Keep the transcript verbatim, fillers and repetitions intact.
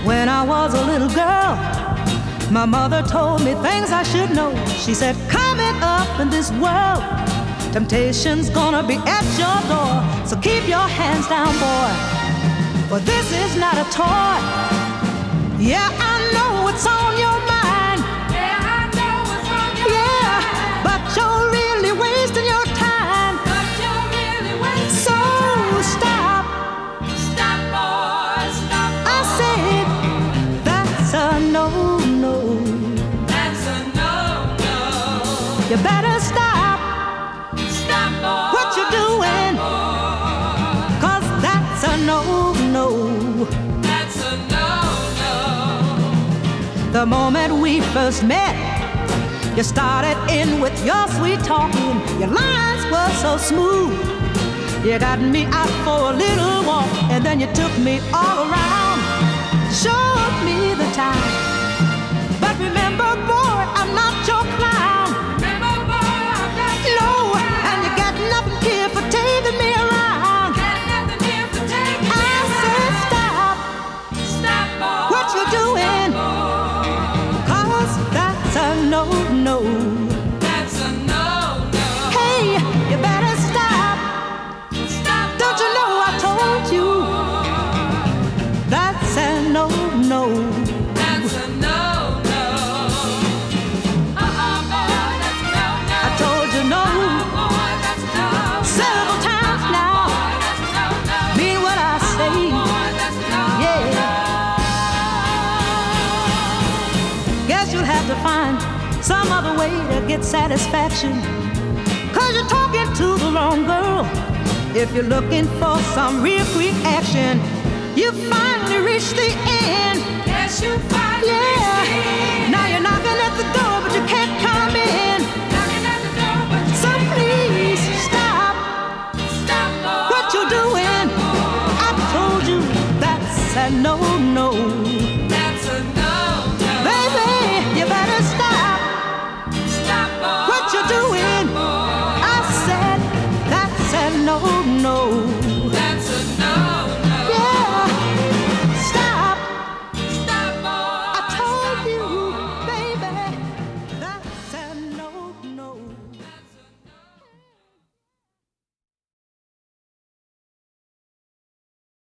When I was a little girl, my mother told me things I should know. She said, coming up in this world, temptation's gonna be at your door. So keep your hands down, boy, for this is not a toy. Yeah, I know what's on your mind. Yeah, I know what's on your Yeah, mind. but you're really wasting your time. But you're really wasting So your time. stop. Stop, boy, stop, boy. I said, that's a no-no. That's a no-no. You better stop Stop, boy. what you're doing, cause that's a no-no. That's a no-no. The moment we first met, you started in with your sweet talking. Your lines were so smooth. You got me out for a little walk, and then you took me all around, showed me the town. But remember, boy, I'm not your clown. Remember, boy, I'm not your No, clown. and you got nothing here for taking me around. Got nothing here for taking me I said around. stop Stop, boy. what you're doing, cause that's a no-no. That's a no-no. Hey, you better stop. Stop, Don't you know I told you that's a no-no. That's a no-no. Uh-uh, boy, that's a no-no. I told you no Boy, that's a no-no. several times now. Boy, that's a no-no. Mean what I say. Boy, that's a no-no. Yeah. Guess you'll have to find some other way to get satisfaction, cause you're talking to the wrong girl. If you're looking for some real quick action, you finally reach the end. Yes, you finally Yeah. reached the end. Now you're knocking at the door, but you can't come in. Knocking at the door, but you So can't please come in. stop Stop, boy. what you're doing. I told you that's a no-no.